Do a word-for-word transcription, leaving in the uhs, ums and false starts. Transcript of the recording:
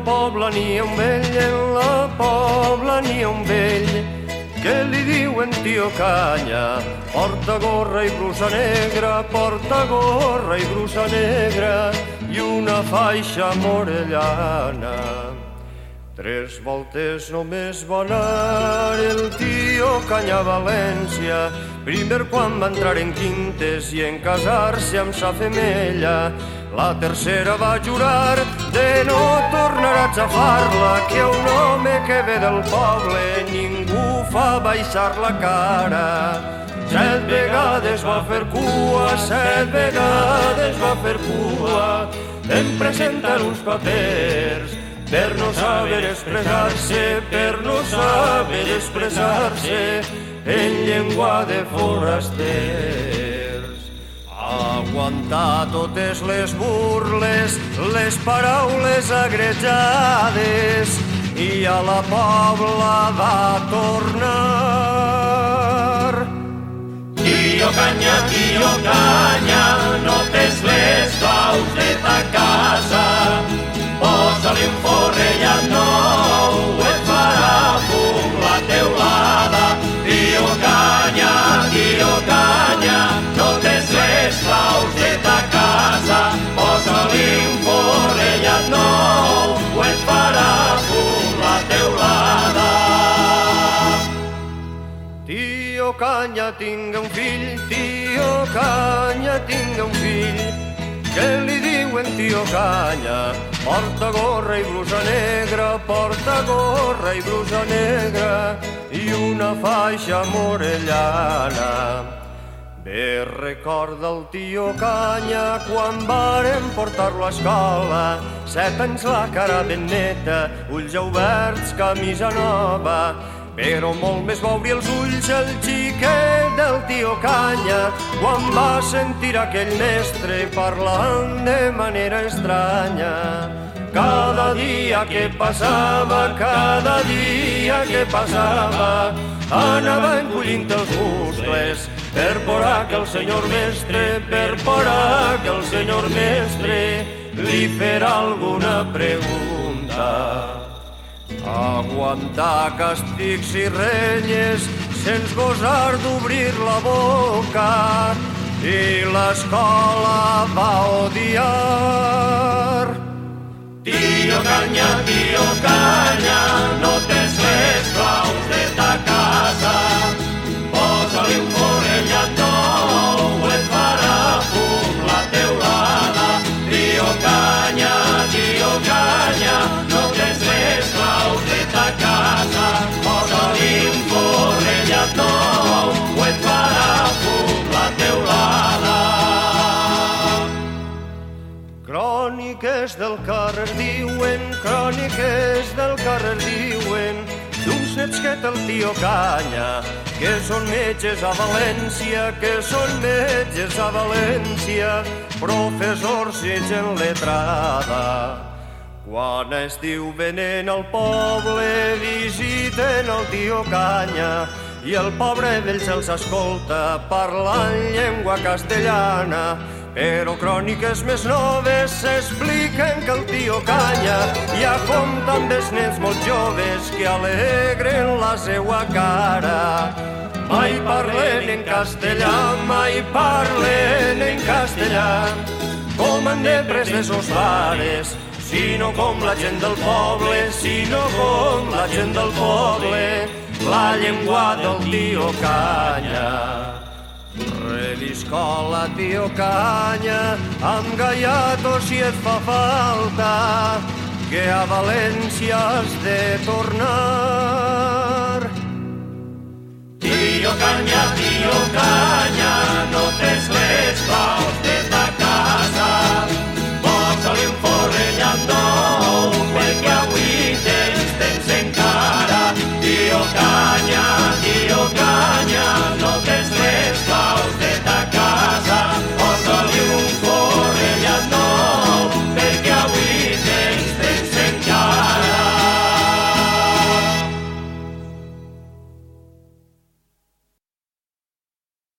pobla n'hi ha un vell, en la pobla n'hi ha un vell, que li diuen tio Canya. Porta gorra i brusa negra, porta gorra i brusa negra, i una faixa morellana. Tres voltes només va anar el tio Canya a València, primer quan va entrar en quintes i en casar-se amb sa femella. La tercera va jurar de no tornar a xafar-la, que un home que ve del poble ningú fa baixar la cara. Set vegades va fer cua, set vegades va fer cua, en presentar uns papers per no saber expressar-se, per no saber expressar-se en llengua de forasters. Aguantar totes les burles, les paraules agrejades, i a la pobla va tornar. Tio Canya, tio Canya, no tens les claus de ta casa, posa-li un forrellat nou, et farà fum la teulada. Tio Canya, tio Canya, no tens les claus de ta casa, posa-li un forrellat nou, et farà fum la teulada. Tio Canya tinga un fill, tio Canya tinga un fill, que li diuen tio Canya. Porta gorra i brusa negra, porta gorra i brusa negra, i una faixa morellana. Bé recorda el tio Canya quan varen portar-lo a escola, set anys la cara ben neta, ulls ja oberts, camisa nova, però molt més va obrir els ulls el xiquet del tio Canya quan va sentir aquell mestre parlant de manera estranya. Cada dia que passava, cada dia que passava, anava encollint els muscles per por a que el senyor mestre, per por a que el senyor mestre li fera alguna pregunta. Aguantar càstigs i renyes sense gosar d'obrir la boca, i l'escola va odiar. Tio Canya, tio Canya, no tens les claus de ta casa, posa-li un forrellat nou, et farà fum la teulada. Tio Canya, tio Canya, no tens les claus de ta casa, posa-li un forrellat nou, et farà fum la teulada. Cròniques del carrer diuen, cròniques del carrer diuen, d'un setxet el tio Canya, que són metges a València, que són metges a València, professors i gent letrada. Quan a estiu venen al poble visiten el tio Canya, i el pobre vell se'ls escolta parlant llengua castellana. Però cròniques més noves expliquen que el tio Canya ja compta amb els nens molt joves que alegren la seua cara. Mai parlen en castellà, mai parlen en castellà, com han de pres de sos pares, sinó com la gent del poble, sinó com la gent del poble, la llengua del tio Canya. Reviscola, tio Canya, amb gaiato si et fa falta, que a València has de tornar.